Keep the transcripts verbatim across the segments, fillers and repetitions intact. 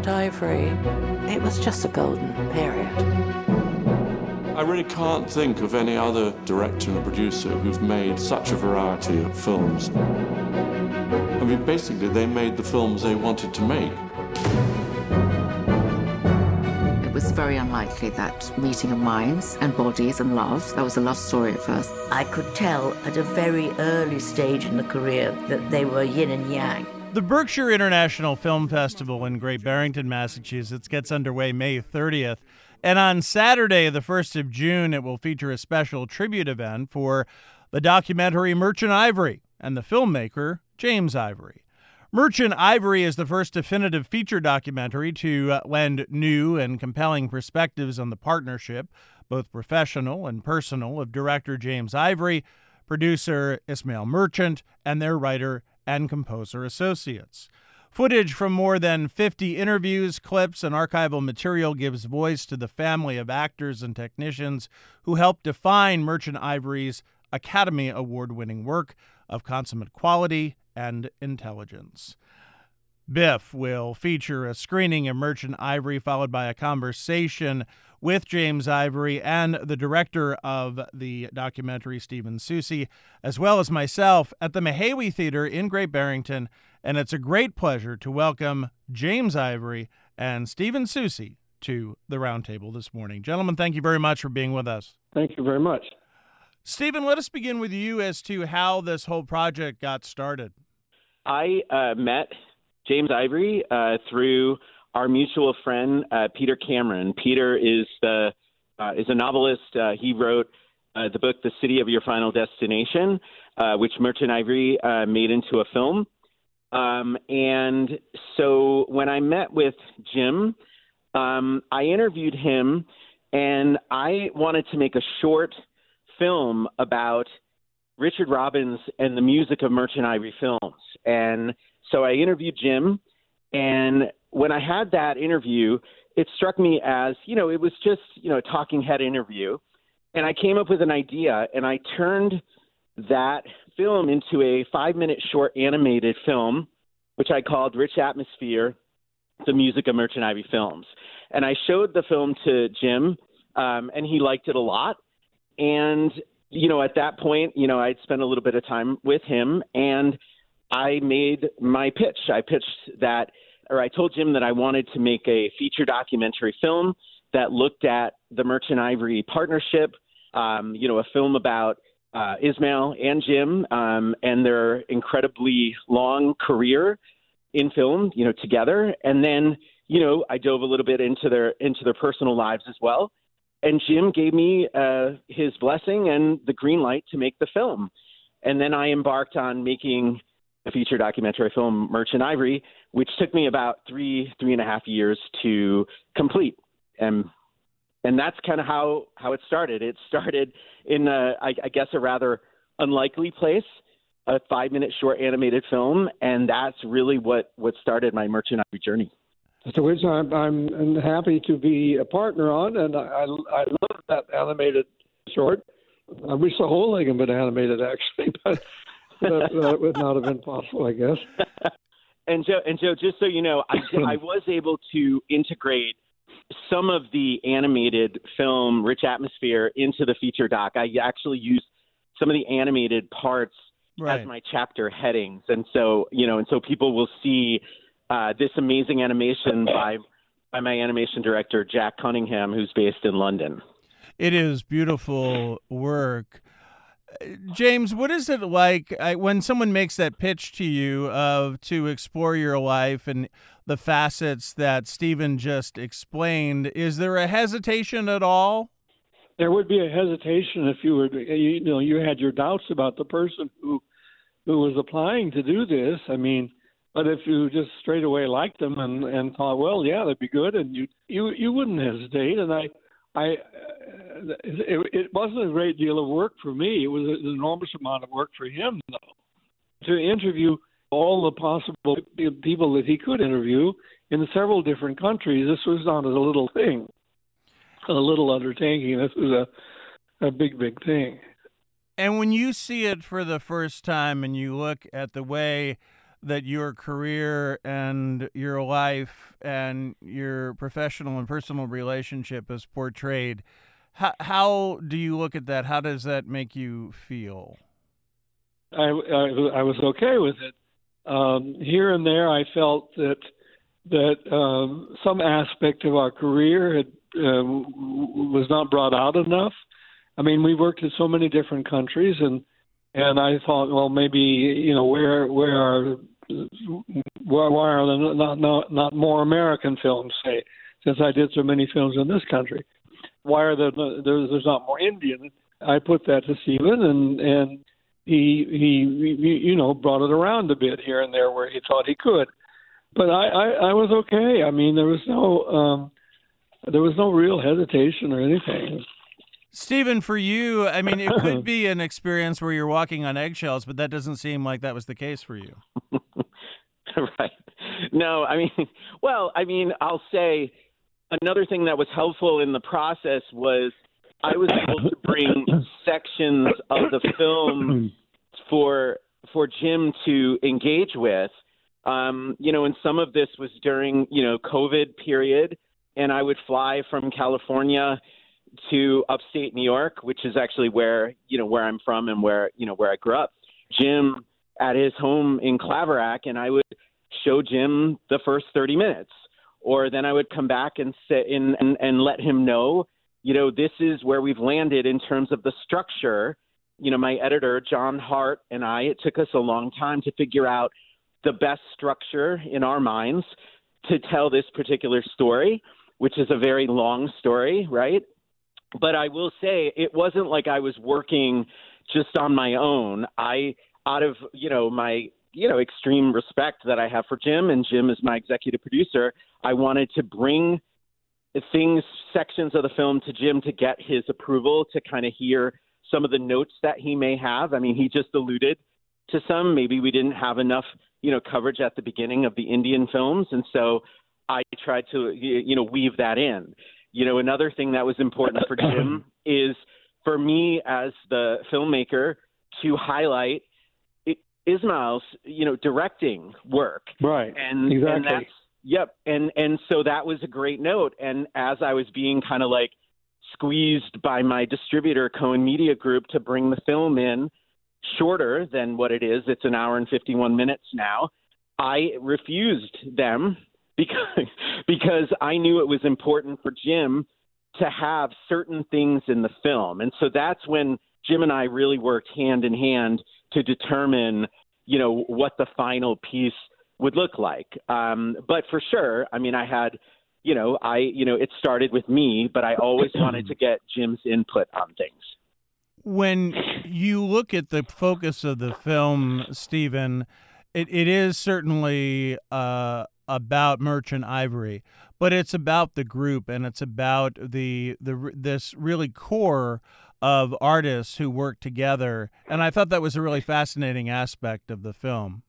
Ivory, it was just a golden period. I really can't think of any other director and producer who've made such a variety of films. I mean, basically, they made the films they wanted to make. It was very unlikely that meeting of minds and bodies and love, that was a love story at first. I could tell at a very early stage in the career that they were yin and yang. The Berkshire International Film Festival in Great Barrington, Massachusetts gets underway May thirtieth. And on Saturday, the first of June, it will feature a special tribute event for the documentary Merchant Ivory and the filmmaker James Ivory. Merchant Ivory is the first definitive feature documentary to uh, lend new and compelling perspectives on the partnership, both professional and personal, of director James Ivory, producer Ismail Merchant, and their writer and composer associates. Footage from more than fifty interviews, clips, and archival material gives voice to the family of actors and technicians who helped define Merchant Ivory's Academy Award-winning work of consummate quality and intelligence. Biff will feature a screening of Merchant Ivory, followed by a conversation with James Ivory and the director of the documentary, Stephen Soucy, as well as myself at the Mahawi Theater in Great Barrington. And it's a great pleasure to welcome James Ivory and Stephen Soucy to the Roundtable this morning. Gentlemen, thank you very much for being with us. Thank you very much. Stephen, let us begin with you as to how this whole project got started. I uh, met James Ivory uh, through our mutual friend, uh, Peter Cameron. Peter is the uh, is a novelist. Uh, he wrote uh, the book, The City of Your Final Destination, uh, which Merchant Ivory uh, made into a film. Um, and so when I met with Jim, um, I interviewed him, and I wanted to make a short film about Richard Robbins and the music of Merchant Ivory films. And so I interviewed Jim, and when I had that interview, it struck me as, you know, it was just, you know, a talking head interview. And I came up with an idea, and I turned that film into a five-minute short animated film, which I called Rich Atmosphere, the Music of Merchant Ivory Films. And I showed the film to Jim, um, and he liked it a lot. And, you know, at that point, you know, I'd spent a little bit of time with him, and I made my pitch. I pitched that, or I told Jim that I wanted to make a feature documentary film that looked at the Merchant Ivory partnership, um, you know, a film about uh, Ismail and Jim um, and their incredibly long career in film, you know, together. And then, you know, I dove a little bit into their into their personal lives as well. And Jim gave me uh, his blessing and the green light to make the film. And then I embarked on making a feature documentary film, Merchant Ivory, which took me about three, three and a half years to complete. And and that's kind of how, how it started. It started in, a, I, I guess, a rather unlikely place, a five-minute short animated film, and that's really what, what started my Merchant Ivory journey. So which I'm, I'm happy to be a partner on, and I, I, I love that animated short. I wish the whole thing had been animated, actually, but that, that would not have been possible, I guess. And Joe, and Joe, just so you know, I, I was able to integrate some of the animated film, Rich Atmosphere, into the feature doc. I actually used some of the animated parts right. as my chapter headings, and so you know, and so people will see uh, this amazing animation by by my animation director Jack Cunningham, who's based in London. It is beautiful work. James, what is it like I, when someone makes that pitch to you of to explore your life and the facets that Stephen just explained? Is there a hesitation at all? There would be a hesitation if you were, you know, you had your doubts about the person who who was applying to do this. I mean, but if you just straight away liked them and, and thought, well, yeah, that'd be good, and you you you wouldn't hesitate. And I. I, uh, it, it wasn't a great deal of work for me. It was an enormous amount of work for him, though, to interview all the possible people that he could interview in several different countries. This was not a little thing, a little undertaking. This was a, a big, big thing. And when you see it for the first time and you look at the way that your career and your life and your professional and personal relationship is portrayed. How, how do you look at that? How does that make you feel? I, I, I was okay with it. Um, here and there, I felt that that um, some aspect of our career had, uh, was not brought out enough. I mean, we worked in so many different countries, and and I thought, well, maybe you know, where where are why, why are there not, not not more American films? Say, since I did so many films in this country, why are there there's, there's not more Indian? I put that to Stephen, and and he, he he you know brought it around a bit here and there where he thought he could, but I I, I was okay. I mean, there was no um, there was no real hesitation or anything. Stephen, for you, I mean, it could be an experience where you're walking on eggshells, but that doesn't seem like that was the case for you. Right. No, I mean, well, I mean, I'll say another thing that was helpful in the process was I was able to bring sections of the film for for Jim to engage with. Um, you know, and some of this was during, you know, COVID period, and I would fly from California to upstate New York, which is actually where, you know, where I'm from and where, you know, where I grew up. Jim at his home in Claverack, and I would show Jim the first thirty minutes, or then I would come back and sit in and, and let him know, you know, this is where we've landed in terms of the structure. You know, my editor, John Hart, and I, it took us a long time to figure out the best structure in our minds to tell this particular story, which is a very long story, right? But I will say it wasn't like I was working just on my own. I, out of, you know, my, you know, extreme respect that I have for Jim, and Jim is my executive producer, I wanted to bring things, sections of the film to Jim to get his approval, to kind of hear some of the notes that he may have. I mean, he just alluded to some. Maybe we didn't have enough, you know, coverage at the beginning of the Indian films. And so I tried to, you know, weave that in. You know, another thing that was important for Jim is for me as the filmmaker to highlight Ismail's, you know, directing work. Right. And, exactly. and that's, yep. And, and so that was a great note. And as I was being kind of like squeezed by my distributor, Cohen Media Group, to bring the film in shorter than what it is, it's an hour and fifty-one minutes now, I refused them because, because I knew it was important for Jim to have certain things in the film. And so that's when Jim and I really worked hand in hand to determine, you know, what the final piece would look like. Um, but for sure, I mean, I had, you know, I, you know, it started with me, but I always wanted to get Jim's input on things. When you look at the focus of the film, Stephen, it, it is certainly uh, about Merchant Ivory, but it's about the group, and it's about the the this really core of artists who work together. And I thought that was a really fascinating aspect of the film.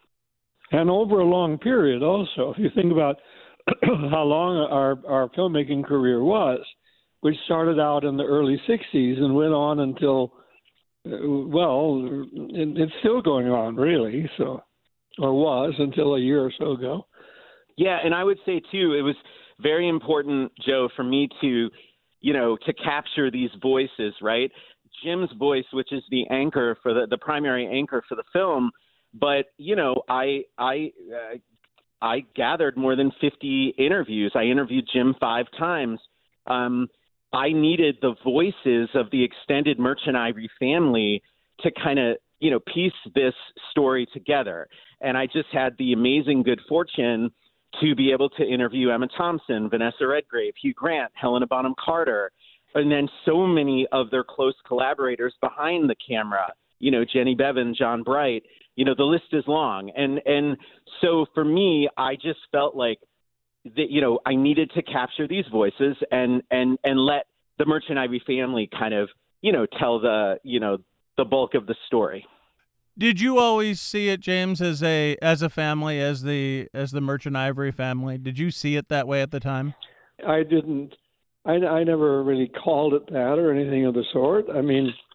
And over a long period also, if you think about how long our, our filmmaking career was, which started out in the early sixties and went on until, uh, well, it, it's still going on, really, so, or was until a year or so ago. Yeah, and I would say, too, it was very important, Joe, for me to, you know, to capture these voices, right? Jim's voice, which is the anchor for the, the primary anchor for the film. But, you know, I, I, uh, I gathered more than fifty interviews. I interviewed Jim five times. Um, I needed the voices of the extended Merchant Ivory family to kind of, you know, piece this story together. And I just had the amazing good fortune to be able to interview Emma Thompson, Vanessa Redgrave, Hugh Grant, Helena Bonham Carter, and then so many of their close collaborators behind the camera, you know, Jenny Bevan, John Bright, you know, the list is long. And, and so for me, I just felt like that, you know, I needed to capture these voices and, and, and let the Merchant Ivory family kind of, you know, tell the, you know, the bulk of the story. Did you always see it, James, as a as a family, as the as the Merchant Ivory family? Did you see it that way at the time? I didn't. I, I never really called it that or anything of the sort. I mean,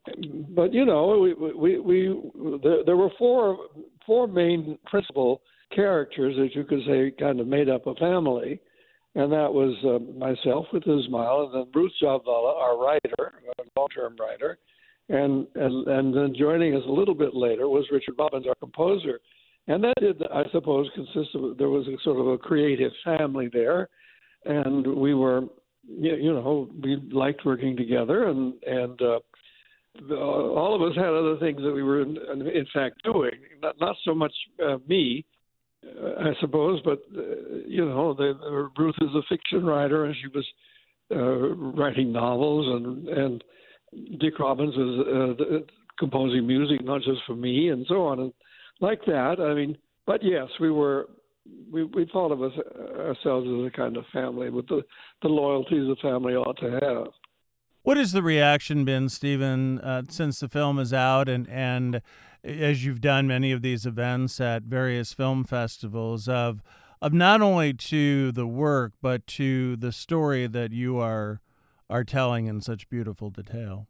but you know, we we, we there, there were four four main principal characters that you could say kind of made up a family, and that was uh, myself with Ismail, and then Bruce Jabvala, our writer, a long-term writer, and, and and then joining us a little bit later was Richard Robbins, our composer, and that did, I suppose, consist of there was a sort of a creative family there, and we were, you know, we liked working together, and and. Uh, all of us had other things that we were in, in fact doing, not not so much uh, me, uh, I suppose, but uh, you know, the, the, Ruth is a fiction writer, and she was uh, writing novels, and and Dick Robbins was uh, the, composing music, not just for me, and so on, and like that. I mean, but yes, we were we we thought of us ourselves as a kind of family with the the loyalties a family ought to have. What has the reaction been, Stephen, uh, since the film is out, and, and as you've done many of these events at various film festivals, of of not only to the work but to the story that you are are telling in such beautiful detail?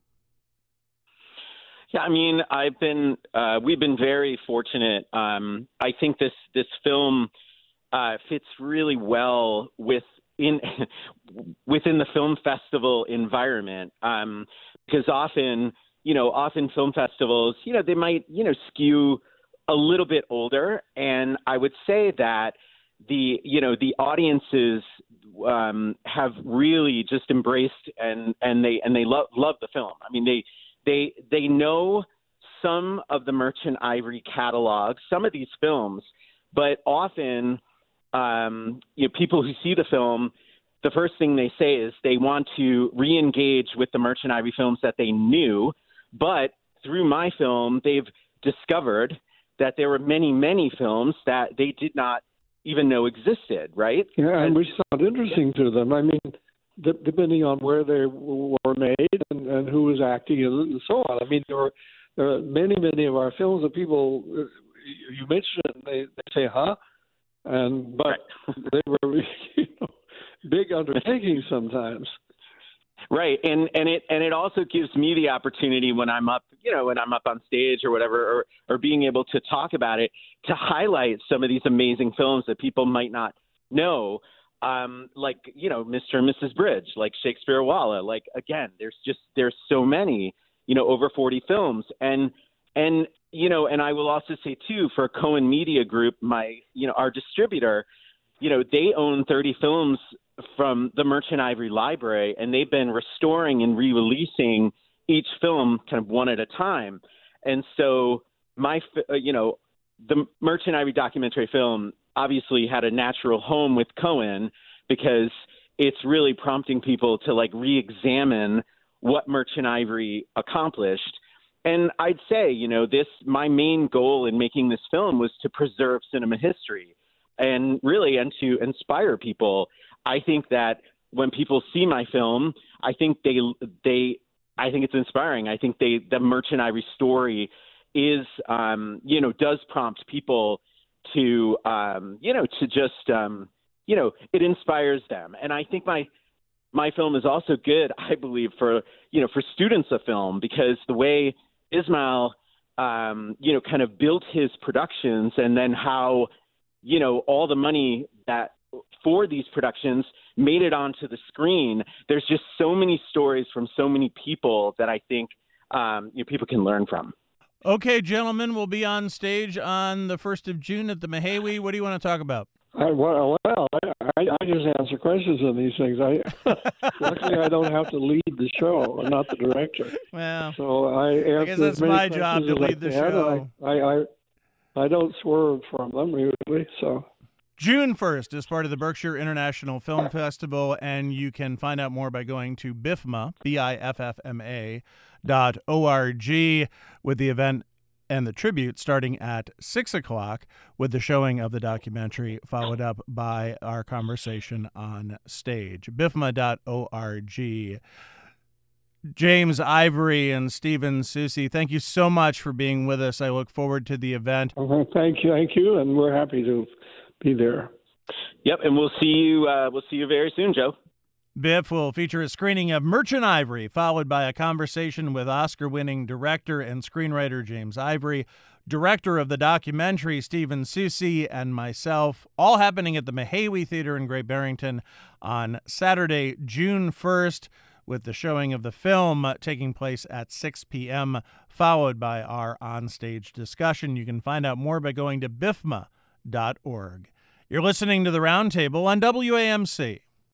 Yeah, I mean, I've been uh, we've been very fortunate. Um, I think this this film uh, fits really well with. in within the film festival environment, um, because often, you know, often film festivals, you know, they might, you know, skew a little bit older. And I would say that the, you know, the audiences um, have really just embraced and, and they, and they love, love the film. I mean, they, they, they know some of the Merchant Ivory catalog, some of these films, but often, Um, you know, people who see the film, the first thing they say is they want to re-engage with the Merchant Ivory films that they knew, but through my film, they've discovered that there were many, many films that they did not even know existed, right? Yeah, and which sound interesting to them. I mean, d- depending on where they were made and, and who was acting and so on. I mean, there were, there are many, many of our films that people, you mentioned, they, they say, huh? And but right. They were, you know, big undertakings sometimes. Right, and and it and it also gives me the opportunity when I'm up, you know, when I'm up on stage or whatever, or or being able to talk about it, to highlight some of these amazing films that people might not know, um, like you know, Mister and Missus Bridge, like Shakespeare Walla, like again, there's just there's so many, you know, over forty films, and and. You know, and I will also say, too, for Cohen Media Group, my, you know, our distributor, you know, they own thirty films from the Merchant Ivory Library, and they've been restoring and re-releasing each film kind of one at a time. And so my, you know, the Merchant Ivory documentary film obviously had a natural home with Cohen because it's really prompting people to, like, re-examine what Merchant Ivory accomplished. And I'd say, you know, this, my main goal in making this film was to preserve cinema history and really, and to inspire people. I think that when people see my film, I think they, they, I think it's inspiring. I think they, the Merchant Ivory story is, um, you know, does prompt people to, um, you know, to just, um, you know, it inspires them. And I think my, my film is also good, I believe, for, you know, for students of film, because the way Ismail, um, you know, kind of built his productions, and then how, you know, all the money that for these productions made it onto the screen. There's just so many stories from so many people that I think um, you know, people can learn from. Okay, gentlemen, we'll be on stage on the first of June at the Mahawi. What do you want to talk about? I, well, well I, I just answer questions on these things. I luckily I don't have to lead the show. I'm not the director. Well, so I answer I guess that's my job to lead the show. I, I, I I don't swerve from them usually. So June first is part of the Berkshire International Film Festival, and you can find out more by going to B I F M A, B I F F M A dot O R G, with the event and the tribute starting at six o'clock, with the showing of the documentary followed up by our conversation on stage. B I F M A dot org. James Ivory and Stephen Soucy, thank you so much for being with us. I look forward to the event. Okay, thank you, thank you, and we're happy to be there. Yep, and we'll see you. Uh, we'll see you very soon, Joe. Biff will feature a screening of Merchant Ivory, followed by a conversation with Oscar-winning director and screenwriter James Ivory, director of the documentary Stephen Soucy, and myself, all happening at the Mahawi Theater in Great Barrington on Saturday, June first, with the showing of the film taking place at six p.m., followed by our onstage discussion. You can find out more by going to B I F M A dot org. You're listening to The Roundtable on W A M C.